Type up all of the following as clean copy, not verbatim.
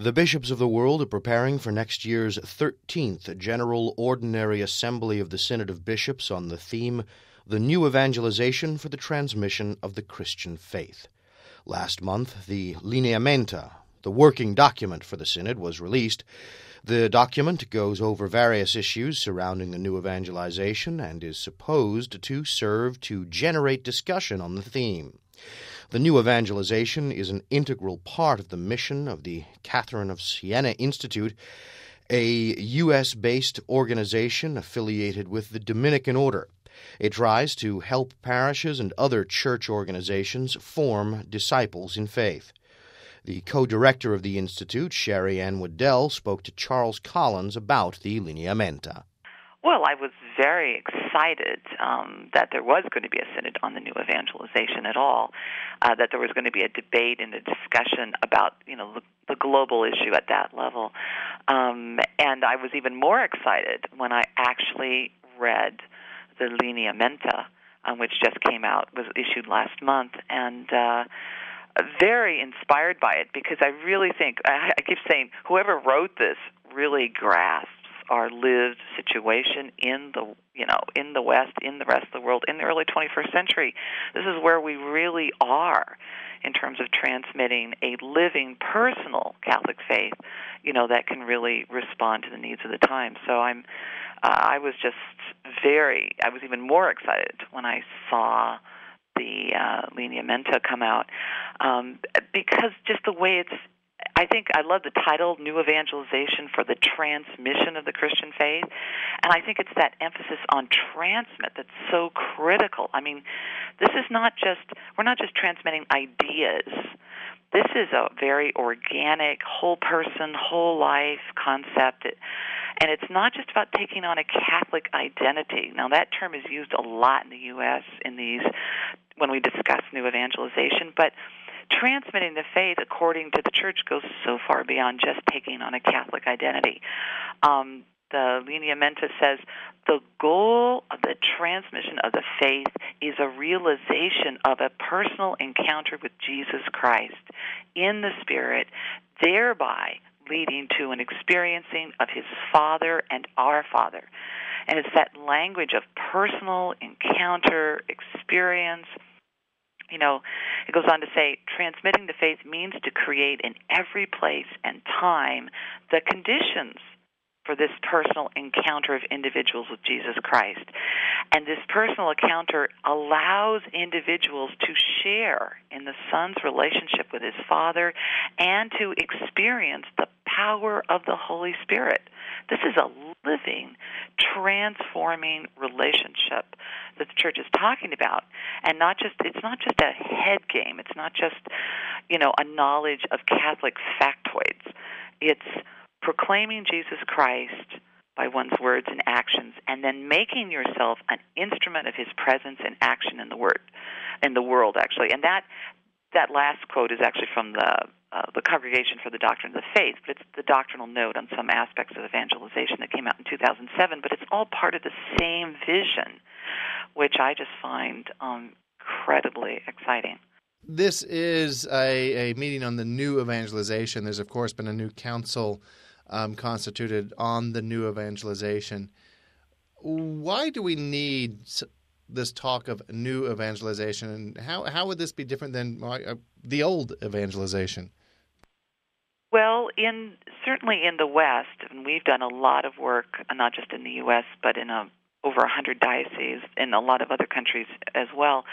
The bishops of the world are preparing for next year's 13th General Ordinary Assembly of the Synod of Bishops on the theme, The New Evangelization for the Transmission of the Christian Faith. Last month, the Lineamenta, the working document for the Synod, was released. The document goes over various issues surrounding the new evangelization and is supposed to serve to generate discussion on the theme. The new evangelization is an integral part of the mission of the Catherine of Siena Institute, a U.S.-based organization affiliated with the Dominican Order. It tries to help parishes and other church organizations form disciples in faith. The co-director of the Institute, Sherry Ann Waddell, spoke to Charles Collins about the Lineamenta. Well, I was very excited that there was going to be a synod on the new evangelization at all, that there was going to be a debate and a discussion about, the global issue at that level. And I was even more excited when I actually read the Lineamenta, which just came out, was issued last month, and very inspired by it, because I really think, I keep saying, whoever wrote this really grasps our lived situation in the West, in the rest of the world, in the early 21st century. This is where we really are in terms of transmitting a living, personal Catholic faith, that can really respond to the needs of the time. So I was even more excited when I saw the Lineamenta come out, because just the way I think I love the title, New Evangelization for the Transmission of the Christian Faith, and I think it's that emphasis on transmit that's so critical. I mean, we're not just transmitting ideas. This is a very organic, whole person, whole life concept, and it's not just about taking on a Catholic identity. Now, that term is used a lot in the U.S. when we discuss new evangelization, but transmitting the faith according to the Church goes so far beyond just taking on a Catholic identity. The Lineamenta says the goal of the transmission of the faith is a realization of a personal encounter with Jesus Christ in the Spirit, thereby leading to an experiencing of His Father and our Father. And it's that language of personal encounter, experience. It goes on to say, transmitting the faith means to create in every place and time the conditions for this personal encounter of individuals with Jesus Christ. And this personal encounter allows individuals to share in the Son's relationship with His Father and to experience the power of the Holy Spirit. This is a living, transforming relationship that the Church is talking about, and it's not just a head game. It's not just, a knowledge of Catholic factoids. It's proclaiming Jesus Christ by one's words and actions, and then making yourself an instrument of His presence and action in the world, actually. And that last quote is actually from the Congregation for the Doctrine of the Faith, but it's the doctrinal note on some aspects of evangelization that came out in 2007, but it's all part of the same vision, which I just find incredibly exciting. This is a meeting on the new evangelization. There's, of course, been a new council constituted on the new evangelization. Why do we need this talk of new evangelization, and how would this be different than the old evangelization? Well, certainly in the West, and we've done a lot of work, not just in the U.S., but in over 100 dioceses in a lot of other countries as well.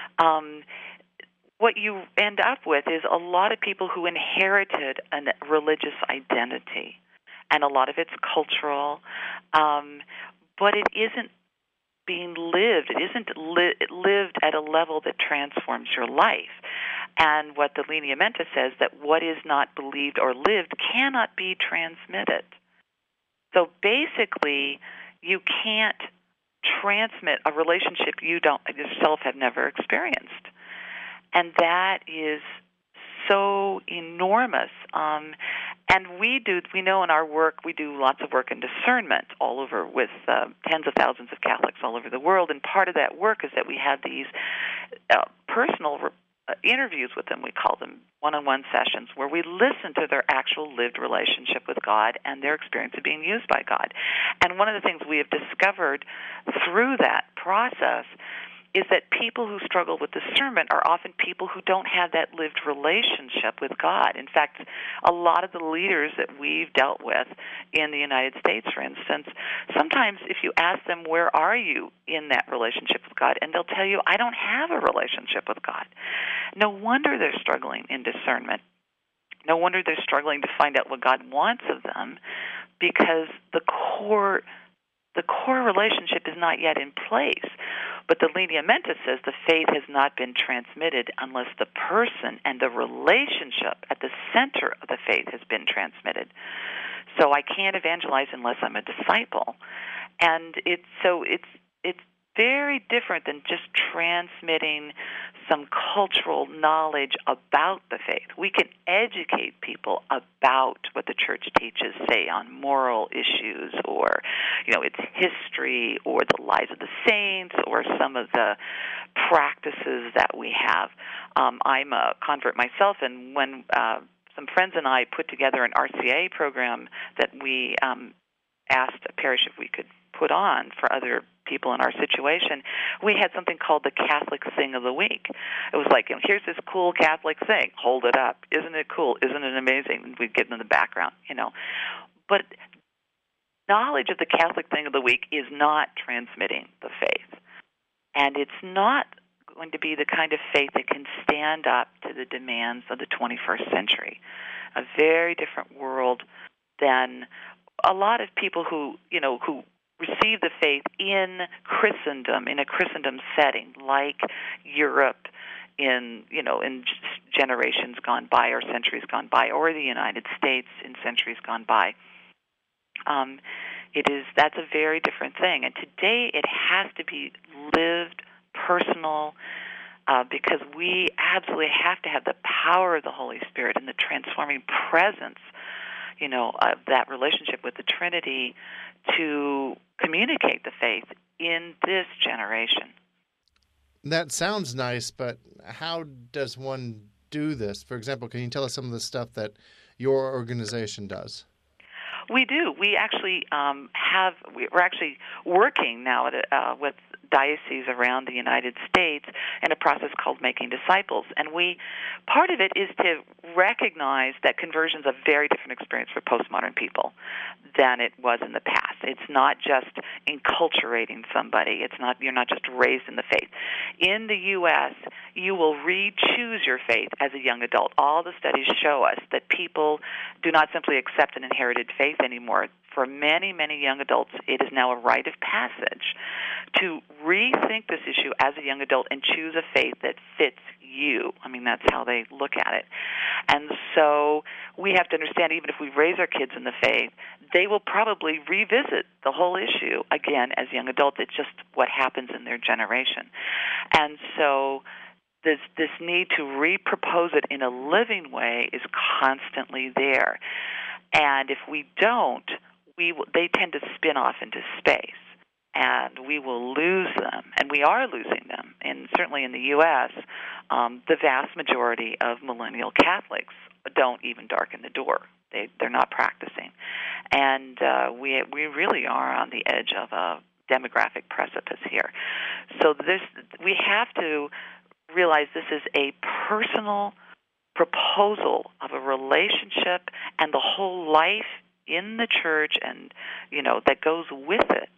What you end up with is a lot of people who inherited a religious identity, and a lot of it's cultural, but it isn't being lived. It isn't lived at a level that transforms your life. And what the Lineamenta says, that what is not believed or lived cannot be transmitted. So basically, you can't transmit a relationship you yourself have never experienced. And that is so enormous. And we know in our work, we do lots of work in discernment all over with tens of thousands of Catholics all over the world. And part of that work is that we have these personal interviews with them, we call them one-on-one sessions, where we listen to their actual lived relationship with God and their experience of being used by God. And one of the things we have discovered through that process is that people who struggle with discernment are often people who don't have that lived relationship with God. In fact, a lot of the leaders that we've dealt with in the United States, for instance, sometimes if you ask them, where are you in that relationship with God, and they'll tell you, I don't have a relationship with God. No wonder they're struggling in discernment. No wonder they're struggling to find out what God wants of them, because the core relationship is not yet in place. But the Linea Mentis says the faith has not been transmitted unless the person and the relationship at the center of the faith has been transmitted. So I can't evangelize unless I'm a disciple. And it's very different than just transmitting some cultural knowledge about the faith. We can educate people about what the church teaches, say, on moral issues or, its history or the lives of the saints or some of the practices that we have. I'm a convert myself, and when some friends and I put together an RCA program that we asked a parish if we could put on for other people in our situation, we had something called the Catholic Thing of the Week. It was like, here's this cool Catholic thing. Hold it up. Isn't it cool? Isn't it amazing? And we'd give them the background, But knowledge of the Catholic Thing of the Week is not transmitting the faith. And it's not going to be the kind of faith that can stand up to the demands of the 21st century. A very different world than a lot of people who receive the faith in Christendom, in a Christendom setting, like Europe in generations gone by or centuries gone by, or the United States in centuries gone by. That's a very different thing. And today it has to be lived, personal, because we absolutely have to have the power of the Holy Spirit and the transforming presence of that relationship with the Trinity to communicate the faith in this generation. That sounds nice, but how does one do this? For example, can you tell us some of the stuff that your organization does? We do. We actually we're actually working now with dioceses around the United States in a process called Making Disciples. And part of it is to recognize that conversion is a very different experience for postmodern people than it was in the past. It's not just enculturating somebody. You're not just raised in the faith. In the U.S., you will re-choose your faith as a young adult. All the studies show us that people do not simply accept an inherited faith anymore. For many, many young adults, it is now a rite of passage to rethink this issue as a young adult and choose a faith that fits you. I mean, that's how they look at it. And so we have to understand, even if we raise our kids in the faith, they will probably revisit the whole issue again as young adults. It's just what happens in their generation. And so this need to repropose it in a living way is constantly there. And if we don't, they tend to spin off into space, and we will lose them, and we are losing them. And certainly in the U.S., the vast majority of millennial Catholics don't even darken the door. They're not practicing. And we really are on the edge of a demographic precipice here. So we have to realize this is a personal proposal of a relationship and the whole life in the church and, that goes with it.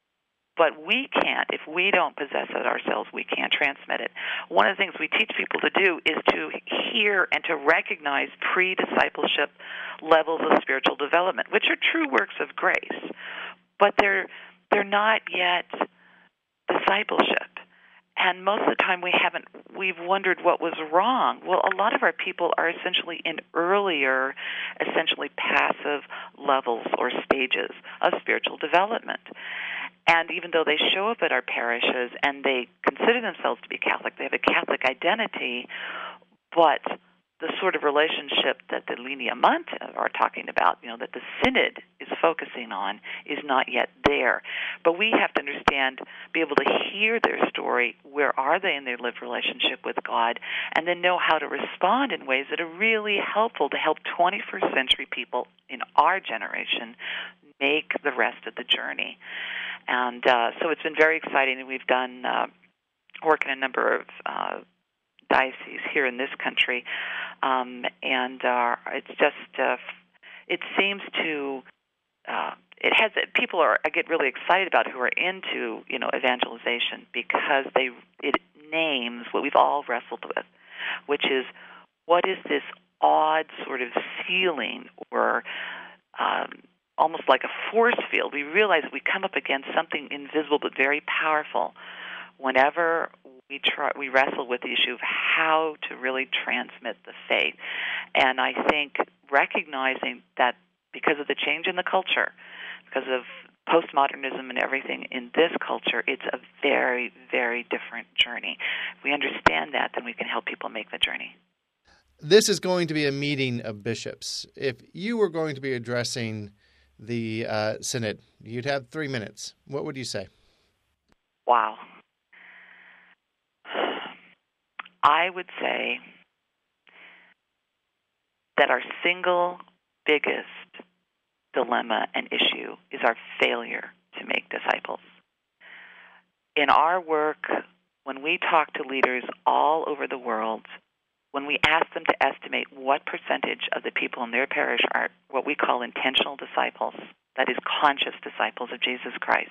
But we can't, if we don't possess it ourselves, we can't transmit it. One of the things we teach people to do is to hear and to recognize pre-discipleship levels of spiritual development, which are true works of grace, but they're not yet discipleship. And most of the time we've wondered what was wrong. Well, a lot of our people are essentially in earlier, essentially passive levels or stages of spiritual development. And even though they show up at our parishes and they consider themselves to be Catholic, they have a Catholic identity, but the sort of relationship that the lineaments are talking about, that the synod is focusing on, is not yet there. But we have to understand, be able to hear their story, where are they in their lived relationship with God, and then know how to respond in ways that are really helpful to help 21st century people in our generation make the rest of the journey. And so it's been very exciting, and we've done work in a number of dioceses here in this country, and it's just it seems to it has people I get really excited about who are into evangelization, because it names what we've all wrestled with, which is, what is this odd sort of ceiling or almost like a force field? We realize we come up against something invisible but very powerful whenever we wrestle with the issue of how to really transmit the faith. And I think recognizing that because of the change in the culture, because of postmodernism and everything in this culture, it's a very, very different journey. If we understand that, then we can help people make the journey. This is going to be a meeting of bishops. If you were going to be addressing the synod, you'd have 3 minutes. What would you say? Wow. I would say that our single biggest dilemma and issue is our failure to make disciples. In our work, when we talk to leaders all over the world, when we ask them to estimate what percentage of the people in their parish are what we call intentional disciples, that is, conscious disciples of Jesus Christ,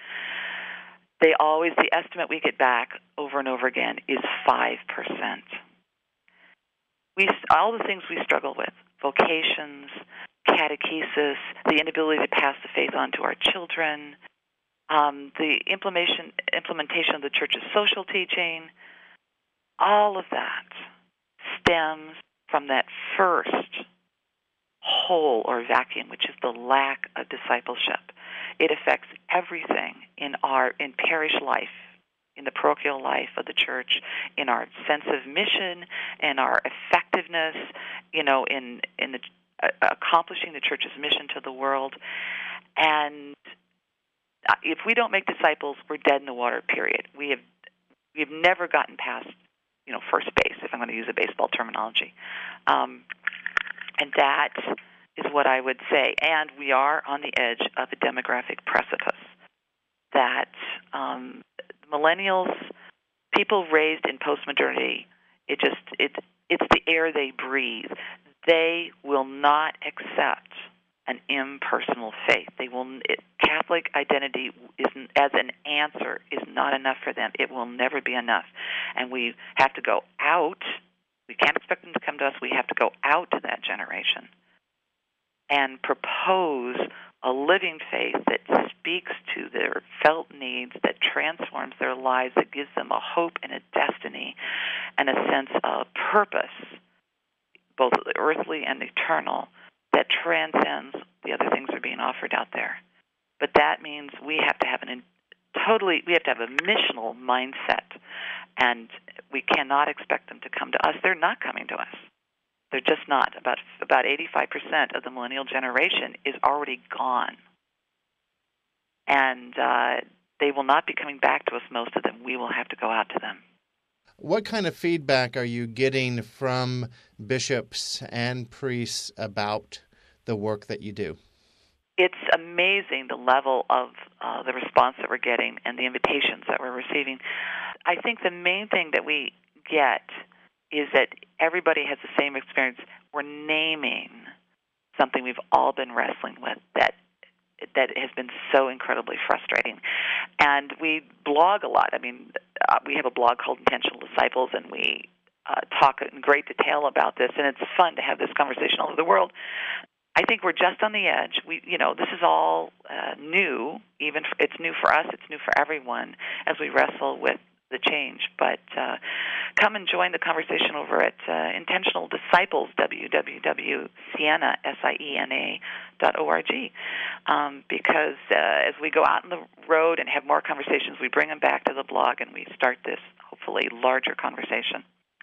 the estimate we get back over and over again is 5%. All the things we struggle with, vocations, catechesis, the inability to pass the faith on to our children, the implementation of the Church's social teaching, all of that stems from that first hole or vacuum, which is the lack of discipleship. It affects everything in parish life, in the parochial life of the church, in our sense of mission, in our effectiveness, in accomplishing the church's mission to the world. And if we don't make disciples, we're dead in the water, period. We've never gotten past, first base, if I'm going to use a baseball terminology. And that is what I would say. And we are on the edge of a demographic precipice. That millennials, people raised in postmodernity, it's the air they breathe. They will not accept an impersonal faith. Catholic identity as an answer is not enough for them. It will never be enough. And we have to go out. We can't expect them to come to us. We have to go out to that generation and propose a living faith that speaks to their felt needs, that transforms their lives, that gives them a hope and a destiny and a sense of purpose, both earthly and eternal, that transcends the other things that are being offered out there. But that means we have to have a missional mindset, and we cannot expect them to come to us. They're not coming to us. They're just not. About 85% of the millennial generation is already gone. And they will not be coming back to us, most of them. We will have to go out to them. What kind of feedback are you getting from bishops and priests about the work that you do? It's amazing the level of the response that we're getting and the invitations that we're receiving. I think the main thing that we get is that everybody has the same experience. We're naming something we've all been wrestling with that has been so incredibly frustrating. And we blog a lot. I mean, we have a blog called Intentional Disciples, and we talk in great detail about this, and it's fun to have this conversation all over the world. I think we're just on the edge. This is all new. It's new for us. It's new for everyone as we wrestle with the change. But come and join the conversation over at Intentional Disciples, www.siena.org, because as we go out on the road and have more conversations, we bring them back to the blog and we start this, hopefully, larger conversation.